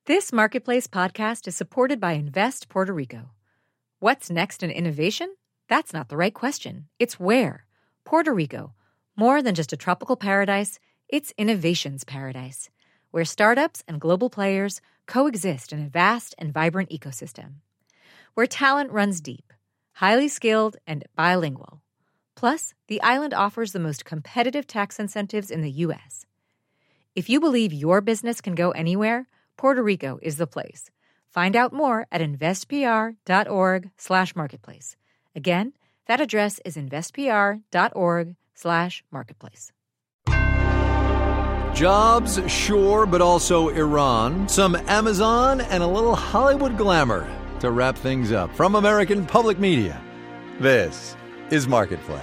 This Marketplace podcast is supported by Invest Puerto Rico. What's next in innovation? That's not the right question. It's where. Puerto Rico. More than just a tropical paradise, it's innovation's paradise, where startups and global players coexist in a vast and vibrant ecosystem. Where talent runs deep, highly skilled, and bilingual. Plus, the island offers the most competitive tax incentives in the U.S. If you believe your business can go anywhere, Puerto Rico is the place. Find out more at investpr.org/marketplace. Again, that address is investpr.org/marketplace. Jobs, sure, but also Iran, some Amazon, and a little Hollywood glamour to wrap things up. From American Public Media, this is Marketplace.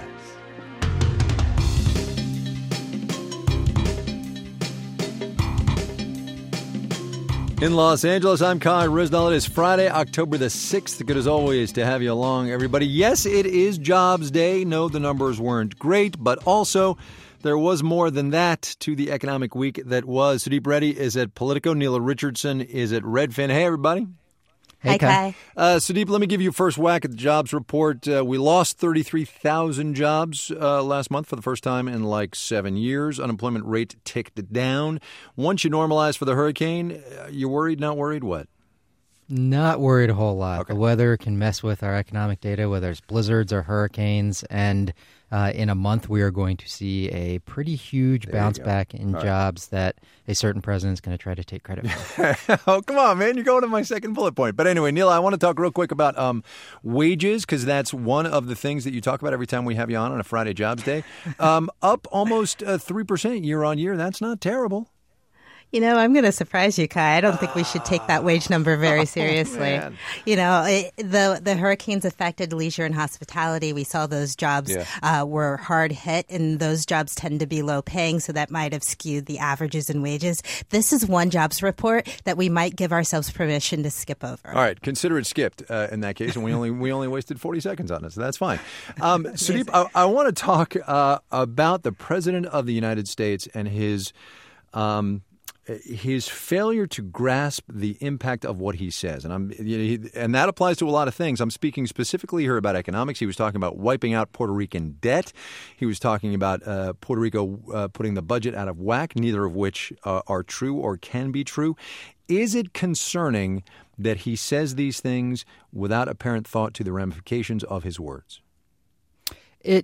In Los Angeles, I'm Kai Ryssdal. It is Friday, October the 6th. Good as always to have you along, everybody. Yes, it is Jobs Day. No, the numbers weren't great, but also there was more than that to the economic week that was. Sudeep Reddy is at Politico. Neela Richardson is at Redfin. Hey, everybody. Hey, Kai. Sudeep, let me give you a first whack at the jobs report. We lost 33,000 jobs last month for the first time in like 7 years. Unemployment rate ticked down. Once you normalize for the hurricane, you worried, not worried? What? Not worried a whole lot. Okay. The weather can mess with our economic data, whether it's blizzards or hurricanes. And in a month, we are going to see a pretty huge bounce back in jobs that a certain president is going to try to take credit for. Oh, come on, man. You're going to my second bullet point. But anyway, Neil, I want to talk real quick about wages, because that's one of the things that you talk about every time we have you on a Friday Jobs Day. Up almost 3% year on year. That's not terrible. You know, I'm going to surprise you, Kai. I don't think we should take that wage number very seriously. The hurricanes affected leisure and hospitality. We saw those jobs were hard hit, and those jobs tend to be low paying, so that might have skewed the averages in wages. This is one jobs report that we might give ourselves permission to skip over. All right, consider it skipped in that case, and we only wasted 40 seconds on it, so that's fine. Sudeep, I want to talk about the President of the United States and his failure to grasp the impact of what he says. And and that applies to a lot of things. I'm speaking specifically here about economics. He was talking about wiping out Puerto Rican debt. He was talking about Puerto Rico putting the budget out of whack, neither of which are true or can be true. Is it concerning that he says these things without apparent thought to the ramifications of his words? It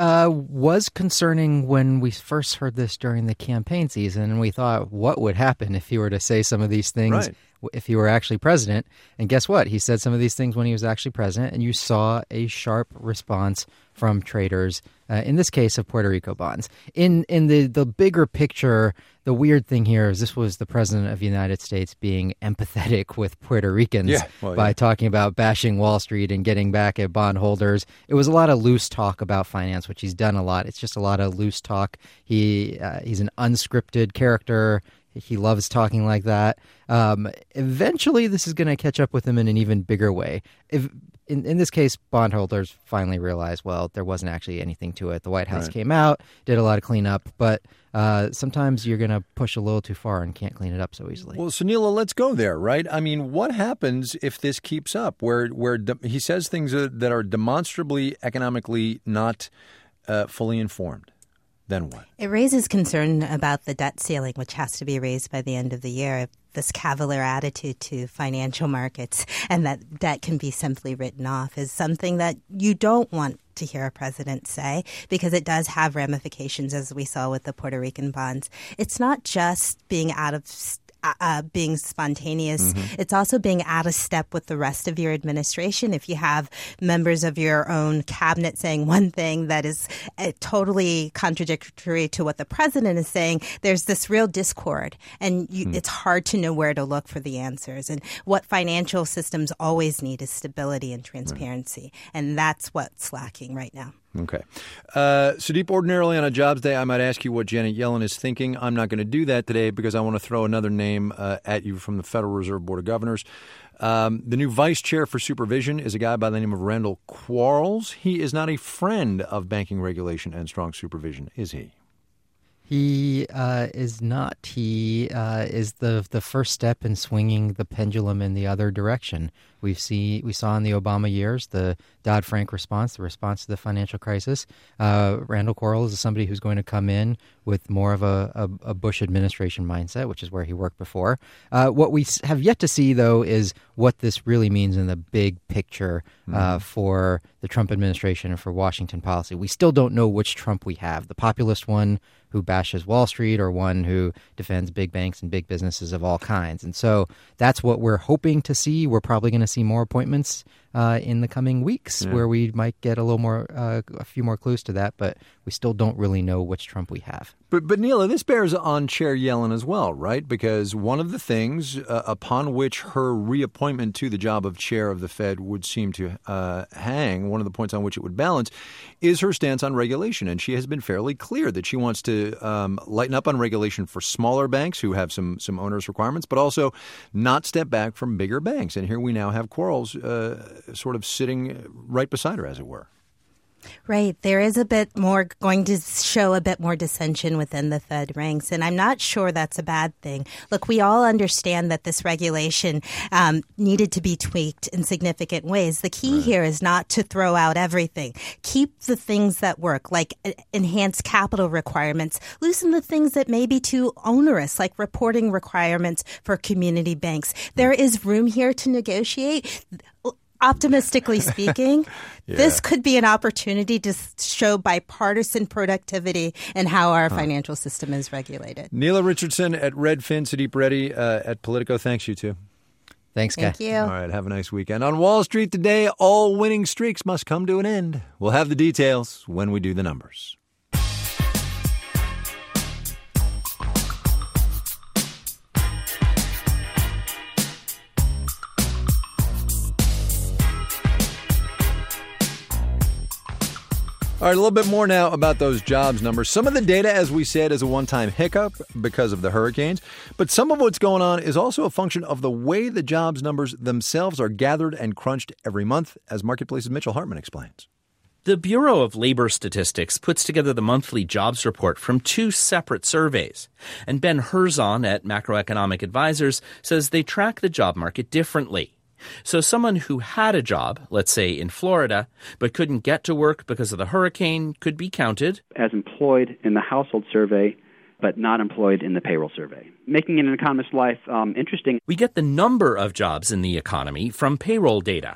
was concerning when we first heard this during the campaign season, and we thought, what would happen if he were to say some of these things if he were actually president? And guess what? He said some of these things when he was actually president, and you saw a sharp response from traders, in this case of Puerto Rico bonds. In the bigger picture, the weird thing here is this was the president of the United States being empathetic with Puerto Ricans by talking about bashing Wall Street and getting back at bondholders. It was a lot of loose talk about finance, which he's done a lot. It's just a lot of loose talk. He's an unscripted character. He loves talking like that. Eventually, this is going to catch up with him in an even bigger way. In this case, bondholders finally realized, well, there wasn't actually anything to it. The White House came out, did a lot of cleanup, but sometimes you're going to push a little too far and can't clean it up so easily. Well, Sunila, let's go there, right? I mean, what happens if this keeps up, where he says things that are demonstrably economically not fully informed? Then what? It raises concern about the debt ceiling, which has to be raised by the end of the year. This cavalier attitude to financial markets and that debt can be simply written off is something that you don't want to hear a president say, because it does have ramifications, as we saw with the Puerto Rican bonds. It's not just being being spontaneous. Mm-hmm. It's also being out of step with the rest of your administration. If you have members of your own cabinet saying one thing that is totally contradictory to what the president is saying, there's this real discord, and it's hard to know where to look for the answers. And what financial systems always need is stability and transparency, and that's what's lacking right now. Okay. Sudeep, ordinarily on a jobs day, I might ask you what Janet Yellen is thinking. I'm not going to do that today because I want to throw another name at you from the Federal Reserve Board of Governors. The new vice chair for supervision is a guy by the name of Randall Quarles. He is not a friend of banking regulation and strong supervision, is he? He is not. He is the first step in swinging the pendulum in the other direction. We saw in the Obama years the Dodd-Frank response, the response to the financial crisis. Randall Quarles is somebody who's going to come in with more of a Bush administration mindset, which is where he worked before. What we have yet to see, though, is what this really means in the big picture for the Trump administration and for Washington policy. We still don't know which Trump we have, the populist one who bashes Wall Street or one who defends big banks and big businesses of all kinds. And so that's what we're hoping to see. We're probably going to see more appointments in the coming weeks where we might get a little more, a few more clues to that, but we still don't really know which Trump we have. But Neela, this bears on Chair Yellen as well, right? Because one of the things upon which her reappointment to the job of chair of the Fed would seem to hang, one of the points on which it would balance, is her stance on regulation. And she has been fairly clear that she wants to lighten up on regulation for smaller banks who have some onerous requirements, but also not step back from bigger banks. And here we now have Quarles sort of sitting right beside her, as it were. Right. There is going to show a bit more dissension within the Fed ranks, and I'm not sure that's a bad thing. Look, we all understand that this regulation needed to be tweaked in significant ways. The key here is not to throw out everything. Keep the things that work, like enhanced capital requirements. Loosen the things that may be too onerous, like reporting requirements for community banks. There is room here to negotiate. Optimistically speaking, this could be an opportunity to show bipartisan productivity in how our financial system is regulated. Neela Richardson at Redfin, Sudeep Reddy at Politico. Thanks, you two. Thanks, Guy. Thank you. All right, have a nice weekend. On Wall Street today, all winning streaks must come to an end. We'll have the details when we do the numbers. All right, a little bit more now about those jobs numbers. Some of the data, as we said, is a one-time hiccup because of the hurricanes. But some of what's going on is also a function of the way the jobs numbers themselves are gathered and crunched every month, as Marketplace's Mitchell Hartman explains. The Bureau of Labor Statistics puts together the monthly jobs report from two separate surveys. And Ben Herzon at Macroeconomic Advisors says they track the job market differently. So someone who had a job, let's say in Florida, but couldn't get to work because of the hurricane could be counted as employed in the household survey, but not employed in the payroll survey, making an economist's life interesting. We get the number of jobs in the economy from payroll data.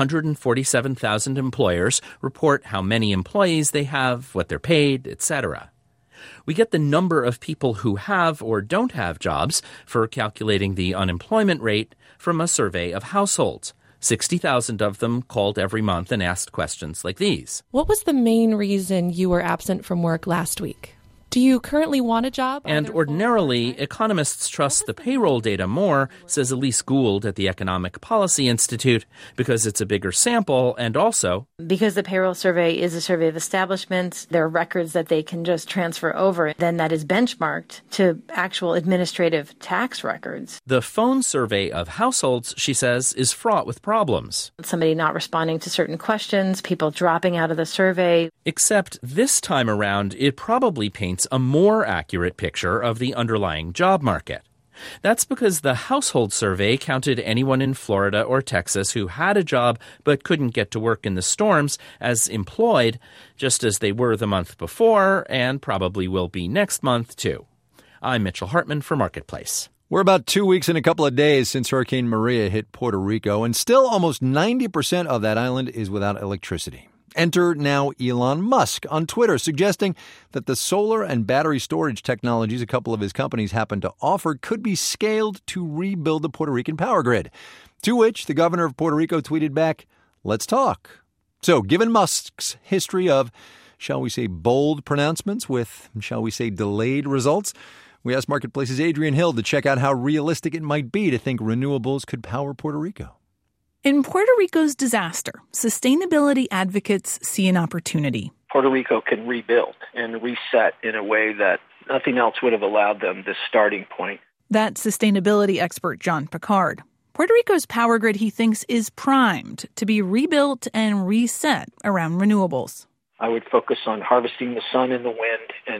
147,000 employers report how many employees they have, what they're paid, etc. We get the number of people who have or don't have jobs for calculating the unemployment rate from a survey of households. 60,000 of them called every month and asked questions like these. What was the main reason you were absent from work last week? Do you currently want a job? And ordinarily, economists trust the payroll data more, says Elise Gould at the Economic Policy Institute, because it's a bigger sample and also because the payroll survey is a survey of establishments, there are records that they can just transfer over. Then that is benchmarked to actual administrative tax records. The phone survey of households, she says, is fraught with problems. Somebody not responding to certain questions, people dropping out of the survey. Except this time around, it probably paints a more accurate picture of the underlying job market. That's because the household survey counted anyone in Florida or Texas who had a job but couldn't get to work in the storms as employed, just as they were the month before and probably will be next month, too. I'm Mitchell Hartman for Marketplace. We're about 2 weeks and a couple of days since Hurricane Maria hit Puerto Rico, and still almost 90% of that island is without electricity. Enter now Elon Musk on Twitter, suggesting that the solar and battery storage technologies a couple of his companies happen to offer could be scaled to rebuild the Puerto Rican power grid. To which the governor of Puerto Rico tweeted back, "Let's talk." So, given Musk's history of, shall we say, bold pronouncements with, shall we say, delayed results, we asked Marketplace's Adrian Hill to check out how realistic it might be to think renewables could power Puerto Rico. In Puerto Rico's disaster, sustainability advocates see an opportunity. Puerto Rico can rebuild and reset in a way that nothing else would have allowed them this starting point. That's sustainability expert John Picard. Puerto Rico's power grid, he thinks, is primed to be rebuilt and reset around renewables. I would focus on harvesting the sun and the wind and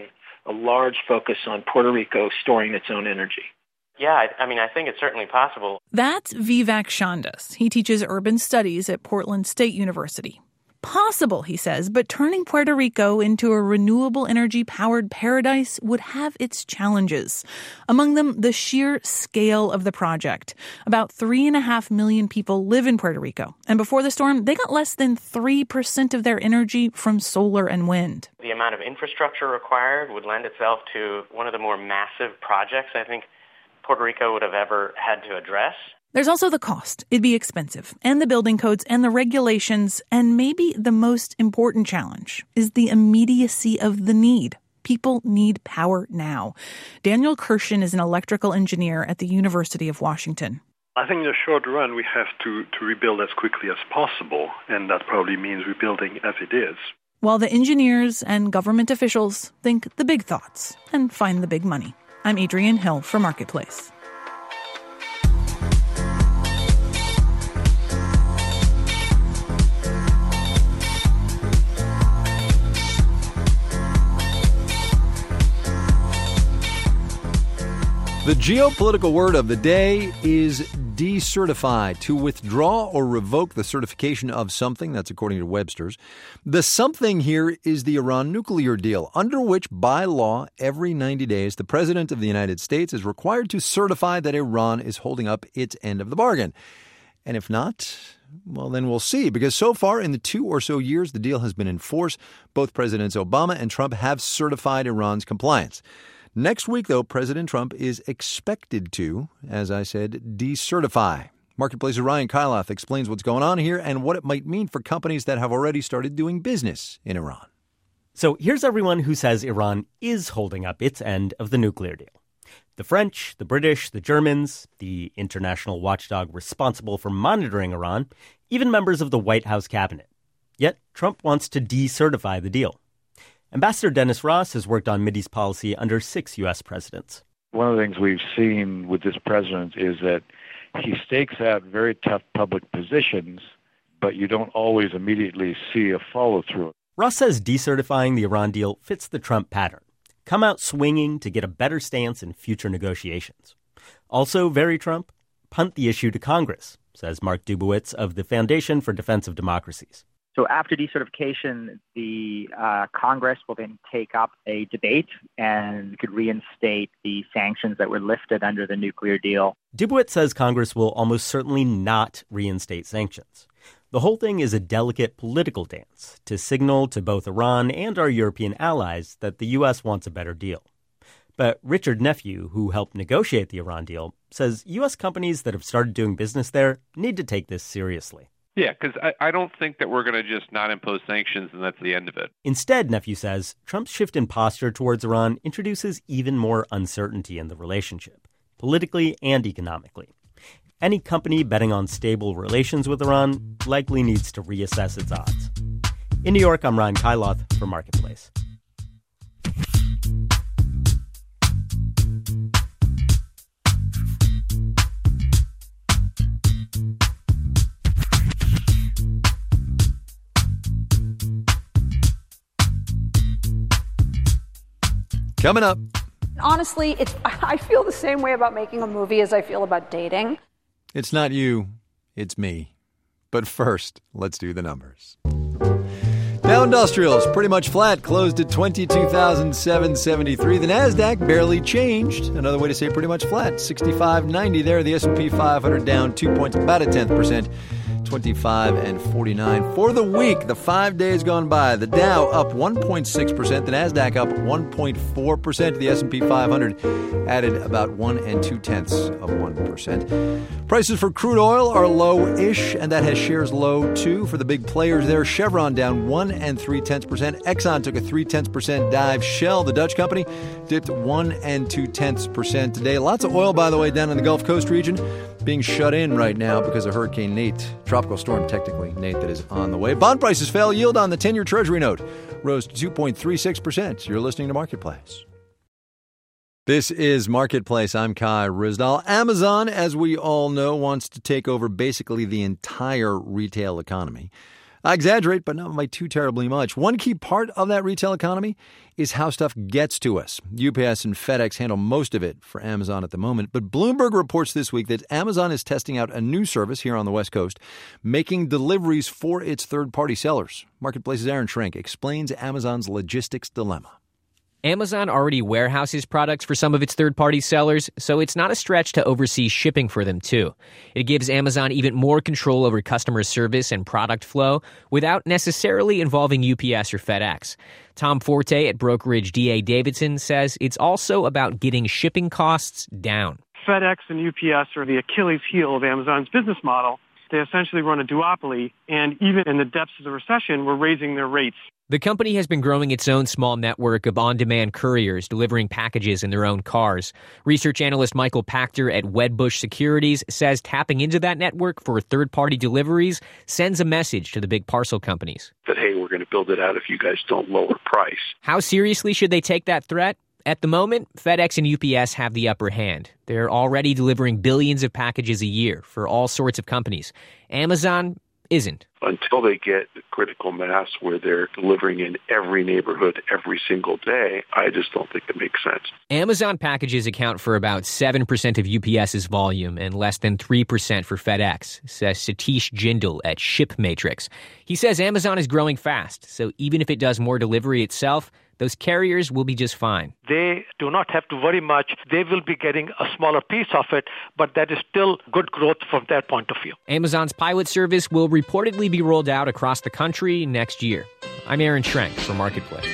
a large focus on Puerto Rico storing its own energy. Yeah, I think it's certainly possible. That's Vivek Chandas. He teaches urban studies at Portland State University. Possible, he says, but turning Puerto Rico into a renewable energy-powered paradise would have its challenges. Among them, the sheer scale of the project. About 3.5 million people live in Puerto Rico, and before the storm, they got less than 3% of their energy from solar and wind. The amount of infrastructure required would lend itself to one of the more massive projects I think Puerto Rico would have ever had to address. There's also the cost. It'd be expensive. And the building codes and the regulations. And maybe the most important challenge is the immediacy of the need. People need power now. Daniel Kirshen is an electrical engineer at the University of Washington. I think in the short run, we have to rebuild as quickly as possible. And that probably means rebuilding as it is. While the engineers and government officials think the big thoughts and find the big money. I'm Adrienne Hill for Marketplace. The geopolitical word of the day is decertify, to withdraw or revoke the certification of something. That's according to Webster's. The something here is the Iran nuclear deal, under which, by law, every 90 days, the President of the United States is required to certify that Iran is holding up its end of the bargain. And if not, well, then we'll see, because so far in the 2 or so years the deal has been in force, both Presidents Obama and Trump have certified Iran's compliance. Next week, though, President Trump is expected to, as I said, decertify. Marketplace's Ryan Kailath explains what's going on here and what it might mean for companies that have already started doing business in Iran. So here's everyone who says Iran is holding up its end of the nuclear deal. The French, the British, the Germans, the international watchdog responsible for monitoring Iran, even members of the White House cabinet. Yet Trump wants to decertify the deal. Ambassador Dennis Ross has worked on Mideast policy under 6 U.S. presidents. One of the things we've seen with this president is that he stakes out very tough public positions, but you don't always immediately see a follow-through. Ross says decertifying the Iran deal fits the Trump pattern. Come out swinging to get a better stance in future negotiations. Also very Trump, punt the issue to Congress, says Mark Dubowitz of the Foundation for Defense of Democracies. So after decertification, the Congress will then take up a debate and could reinstate the sanctions that were lifted under the nuclear deal. Dubowitz says Congress will almost certainly not reinstate sanctions. The whole thing is a delicate political dance to signal to both Iran and our European allies that the U.S. wants a better deal. But Richard Nephew, who helped negotiate the Iran deal, says U.S. companies that have started doing business there need to take this seriously. Yeah, because I don't think that we're going to just not impose sanctions and that's the end of it. Instead, Nephew says, Trump's shift in posture towards Iran introduces even more uncertainty in the relationship, politically and economically. Any company betting on stable relations with Iran likely needs to reassess its odds. In New York, I'm Ryan Kailath for Marketplace. Coming up. Honestly, I feel the same way about making a movie as I feel about dating. It's not you, it's me. But first, let's do the numbers. Dow Industrials pretty much flat, closed at 22,773. The Nasdaq barely changed. Another way to say pretty much flat, 65.90 there. The S&P 500 down 2 points, about a 10%. 25.49 for the week. The 5 days gone by, the Dow up 1.6%, the Nasdaq up 1.4%, the S&P 500 added about 1 2/10%. Prices for crude oil are low-ish, and that has shares low too for the big players there. Chevron down 1 3/10%. Exxon took a 0.3% dive. Shell, the Dutch company, dipped 1 2/10% today. Lots of oil, by the way, down in the Gulf Coast region, being shut in right now because of Hurricane Nate. Tropical storm, technically, Nate, that is on the way. Bond prices fell. Yield on the 10-year Treasury note rose to 2.36%. You're listening to Marketplace. This is Marketplace. I'm Kai Ryssdal. Amazon, as we all know, wants to take over basically the entire retail economy. I exaggerate, but not by too terribly much. One key part of that retail economy is how stuff gets to us. UPS and FedEx handle most of it for Amazon at the moment, but Bloomberg reports this week that Amazon is testing out a new service here on the West Coast, making deliveries for its third-party sellers. Marketplace's Aaron Schrenk explains Amazon's logistics dilemma. Amazon already warehouses products for some of its third-party sellers, so it's not a stretch to oversee shipping for them, too. It gives Amazon even more control over customer service and product flow without necessarily involving UPS or FedEx. Tom Forte at brokerage D.A. Davidson says it's also about getting shipping costs down. FedEx and UPS are the Achilles heel of Amazon's business model. They essentially run a duopoly, and even in the depths of the recession, we're raising their rates. The company has been growing its own small network of on-demand couriers delivering packages in their own cars. Research analyst Michael Pachter at Wedbush Securities says tapping into that network for third-party deliveries sends a message to the big parcel companies. That, hey, we're going to build it out if you guys don't lower price. How seriously should they take that threat? At the moment, FedEx and UPS have the upper hand. They're already delivering billions of packages a year for all sorts of companies. Amazon isn't. Until they get the critical mass where they're delivering in every neighborhood every single day, I just don't think it makes sense. Amazon packages account for about 7% of UPS's volume and less than 3% for FedEx, says Satish Jindal at ShipMatrix. He says Amazon is growing fast, so even if it does more delivery itself, those carriers will be just fine. They do not have to worry much. They will be getting a smaller piece of it, but that is still good growth from their point of view. Amazon's pilot service will reportedly be rolled out across the country next year. I'm Aaron Schrenk for Marketplace.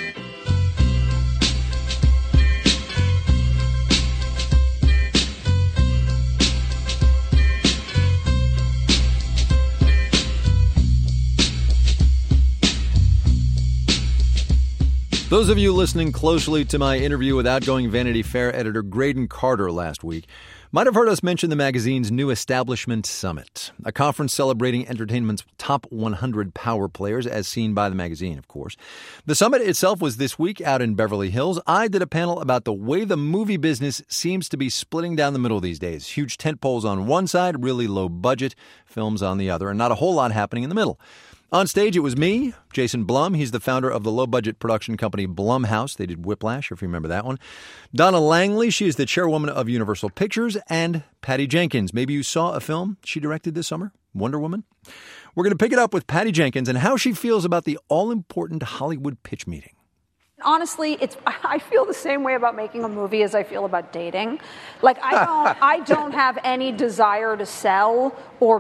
Those of you listening closely to my interview with outgoing Vanity Fair editor Graydon Carter last week might have heard us mention the magazine's new Establishment Summit, a conference celebrating entertainment's top 100 power players, as seen by the magazine, of course. The summit itself was this week out in Beverly Hills. I did a panel about the way the movie business seems to be splitting down the middle these days. Huge tentpoles on one side, really low budget films on the other, and not a whole lot happening in the middle. On stage, it was me, Jason Blum. He's the founder of the low-budget production company Blumhouse. They did Whiplash, if you remember that one. Donna Langley, she is the chairwoman of Universal Pictures. And Patty Jenkins. Maybe you saw a film she directed this summer, Wonder Woman. We're going to pick it up with Patty Jenkins and how she feels about the all-important Hollywood pitch meeting. Honestly, I feel the same way about making a movie as I feel about dating. Like I don't have any desire to sell or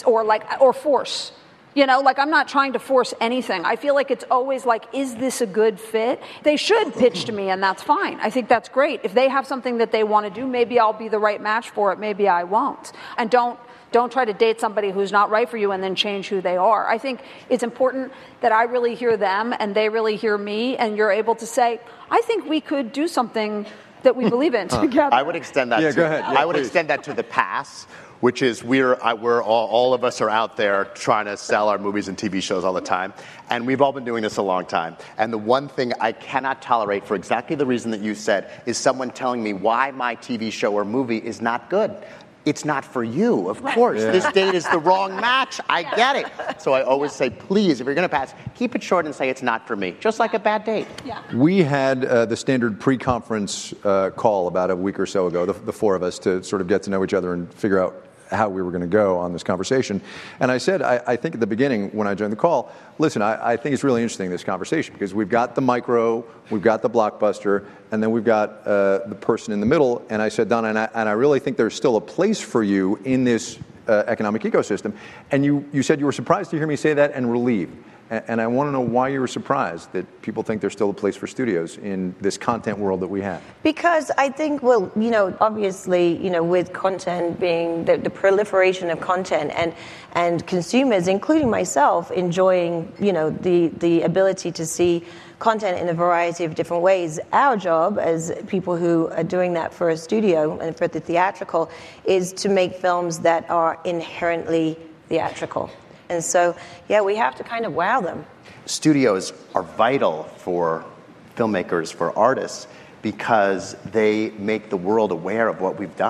force. You know, like I'm not trying to force anything. I feel like it's always like, is this a good fit? They should pitch to me, and that's fine. I think that's great. If they have something that they want to do, maybe I'll be the right match for it. Maybe I won't. And don't try to date somebody who's not right for you and then change who they are. I think it's important that I really hear them and they really hear me, and you're able to say, I think we could do something that we believe in together. I would extend that. Go ahead. I would extend that to the pass, which is we're all of us are out there trying to sell our movies and TV shows all the time, and we've all been doing this a long time. And the one thing I cannot tolerate, for exactly the reason that you said, is someone telling me why my TV show or movie is not good. It's not for you, of course. Yeah. This date is the wrong match. I get it. So I always say, please, if you're going to pass, keep it short and say it's not for me, just like a bad date. Yeah. We had the standard pre-conference call about a week or so ago, the four of us, to sort of get to know each other and figure out how we were going to go on this conversation. And I said, I think at the beginning when I joined the call, listen, I think it's really interesting, this conversation, because we've got the micro, we've got the blockbuster, and then we've got the person in the middle. And I said, Donna, and I really think there's still a place for you in this economic ecosystem. And you said you were surprised to hear me say that and relieved. And I want to know why you were surprised that people think there's still a place for studios in this content world that we have. Because I think, well, obviously, with content being the proliferation of content and consumers, including myself, enjoying, the ability to see content in a variety of different ways. Our job as people who are doing that for a studio and for the theatrical is to make films that are inherently theatrical. And so, we have to kind of wow them. Studios are vital for filmmakers, for artists, because they make the world aware of what we've done.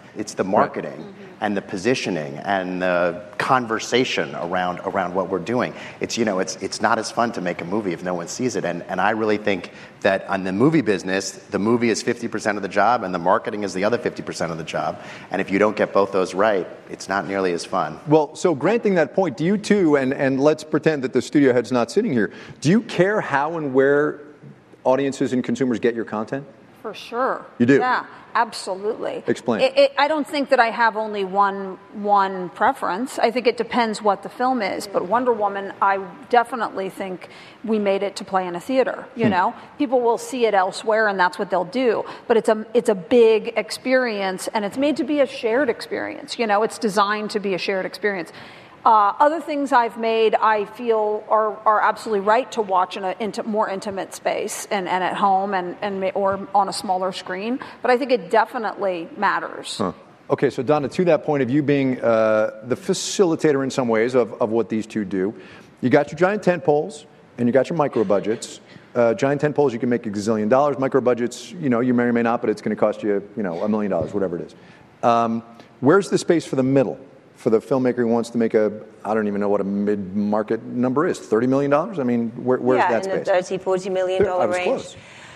It's the marketing and the positioning and the conversation around what we're doing. It's not as fun to make a movie if no one sees it. And I really think that on the movie business, the movie is 50% of the job and the marketing is the other 50% of the job. And if you don't get both those right, it's not nearly as fun. Well, so granting that point, do you too, and let's pretend that the studio head's not sitting here, do you care how and where audiences and consumers get your content? For sure. You do? Yeah, absolutely. Explain. I don't think that I have only one preference. I think it depends what the film is. But Wonder Woman, I definitely think we made it to play in a theater. You know, people will see it elsewhere, and that's what they'll do. But it's a big experience, and it's made to be a shared experience. You know, it's designed to be a shared experience. Other things I've made, I feel are absolutely right to watch in a more intimate space and at home or on a smaller screen. But I think it definitely matters. Huh. Okay, so Donna, to that point of you being the facilitator in some ways of what these two do, you got your giant tent poles and you got your micro budgets. Giant tent poles, you can make a gazillion dollars. Micro budgets, you may or may not, but it's going to cost you, $1 million, whatever it is. Where's the space for the middle? For the filmmaker who wants to make I don't even know what a mid-market number is, $30 million? I mean, where's that space? Yeah, in the $30-40 million I was range.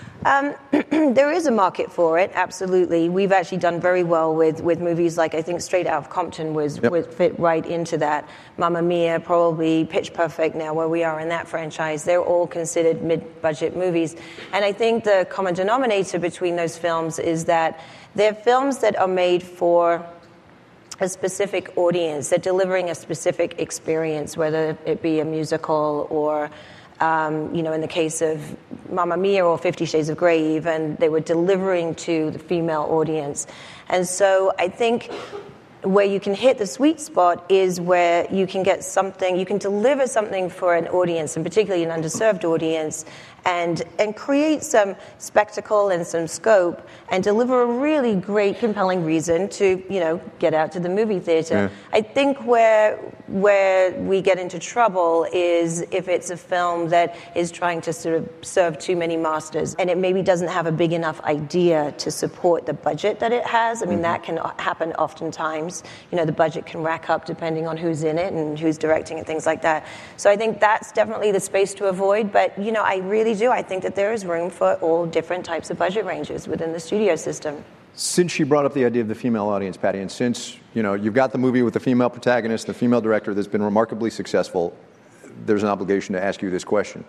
Close. There is a market for it, absolutely. We've actually done very well with movies like, I think, Straight Out of Compton would fit right into that. Mamma Mia, probably Pitch Perfect now, where we are in that franchise. They're all considered mid-budget movies. And I think the common denominator between those films is that they're films that are made for a specific audience. They're delivering a specific experience, whether it be a musical or, in the case of Mamma Mia or 50 Shades of Grey even, they were delivering to the female audience. And so I think where you can hit the sweet spot is where you can get something, you can deliver something for an audience, and particularly an underserved audience, and create some spectacle and some scope and deliver a really great, compelling reason to, get out to the movie theater. Yeah. I think where we get into trouble is if it's a film that is trying to sort of serve too many masters and it maybe doesn't have a big enough idea to support the budget that it has. I mean, that can happen oftentimes. The budget can rack up depending on who's in it and who's directing and things like that. So I think that's definitely the space to avoid. But, I really do. I think that there is room for all different types of budget ranges within the studio system. Since you brought up the idea of the female audience, Patty, and since, you've got the movie with the female protagonist, the female director that's been remarkably successful, there's an obligation to ask you this question.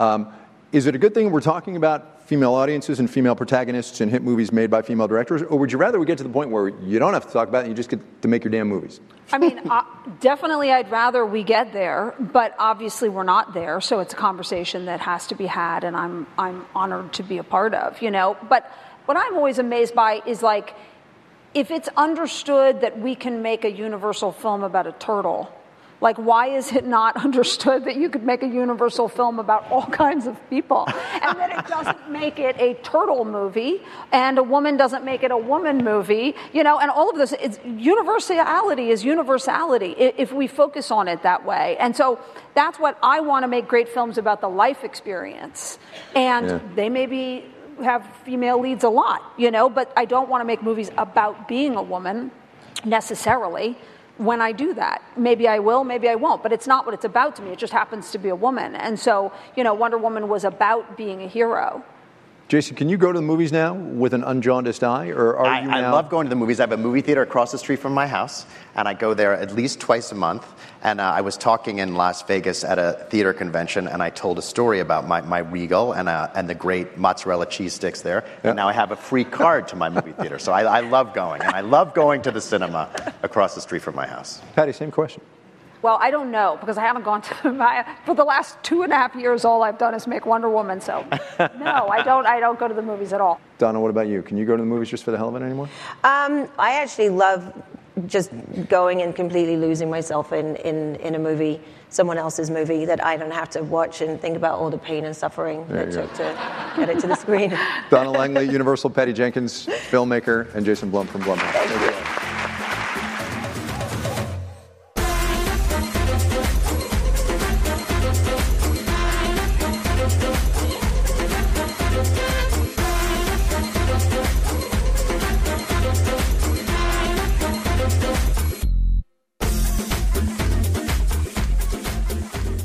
Is it a good thing we're talking about female audiences and female protagonists in hit movies made by female directors, or would you rather we get to the point where you don't have to talk about it and you just get to make your damn movies? I mean, definitely I'd rather we get there, but obviously we're not there, so it's a conversation that has to be had, and I'm honored to be a part of, But what I'm always amazed by is, like, if it's understood that we can make a universal film about a turtle, like, why is it not understood that you could make a universal film about all kinds of people? And that it doesn't make it a turtle movie, and a woman doesn't make it a woman movie, and all of this. Universality is universality if we focus on it that way. And so that's what I want to make great films about, the life experience. And they maybe have female leads a lot, but I don't want to make movies about being a woman necessarily. When I do that, maybe I will, maybe I won't, but it's not what it's about to me. It just happens to be a woman. And so, Wonder Woman was about being a hero. Jason, can you go to the movies now with an unjaundiced eye, or are you now? I love going to the movies. I have a movie theater across the street from my house, and I go there at least twice a month. And I was talking in Las Vegas at a theater convention, and I told a story about my Regal and the great mozzarella cheese sticks there. Yep. And now I have a free card to my movie theater. So I love going, and I love going to the cinema across the street from my house. Patty, same question. Well, I don't know, because I haven't gone to for the last 2.5 years, all I've done is make Wonder Woman, so no, I don't go to the movies at all. Donna, what about you? Can you go to the movies just for the hell of it anymore? I actually love just going and completely losing myself in a movie, someone else's movie, that I don't have to watch and think about all the pain and suffering that took to get it to the screen. Donna Langley, Universal, Patty Jenkins, filmmaker, and Jason Blum from Blumhouse. Thank you.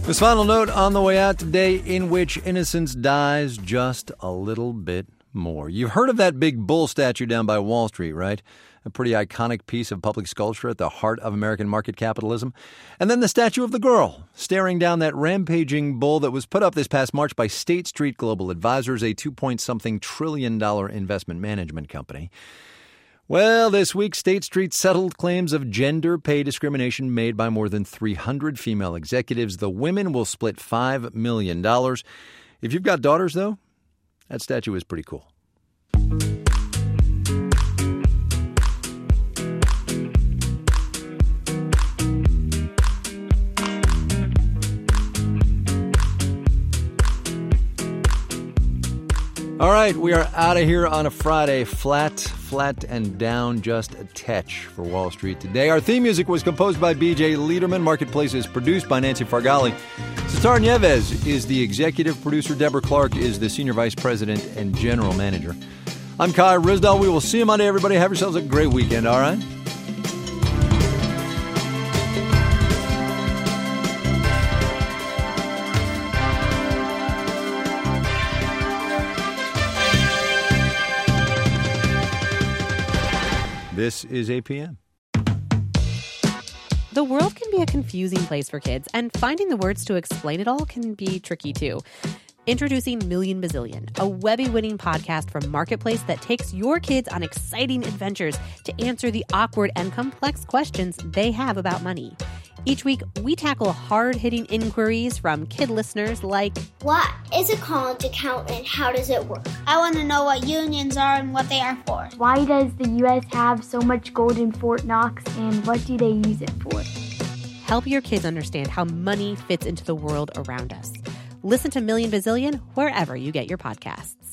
This final note on the way out today, in which innocence dies just a little bit more. You've heard of that big bull statue down by Wall Street, right? A pretty iconic piece of public sculpture at the heart of American market capitalism. And then the statue of the girl, staring down that rampaging bull that was put up this past March by State Street Global Advisors, a $2-point-something trillion investment management company. Well, this week, State Street settled claims of gender pay discrimination made by more than 300 female executives. The women will split $5 million. If you've got daughters, though, that statue is pretty cool. All right, we are out of here on a Friday. Flat and down just a tetch for Wall Street today. Our theme music was composed by B.J. Liederman. Marketplace is produced by Nancy Fargali. Sitar Nieves is the executive producer. Deborah Clark is the senior vice president and general manager. I'm Kai Ryssdal. We will see you Monday, everybody. Have yourselves a great weekend, all right? This is APM. The world can be a confusing place for kids, and finding the words to explain it all can be tricky too. Introducing Million Bazillion, a Webby-winning podcast from Marketplace that takes your kids on exciting adventures to answer the awkward and complex questions they have about money. Each week, we tackle hard-hitting inquiries from kid listeners like, what is a college account and how does it work? I want to know what unions are and what they are for. Why does the U.S. have so much gold in Fort Knox and what do they use it for? Help your kids understand how money fits into the world around us. Listen to Million Bazillion wherever you get your podcasts.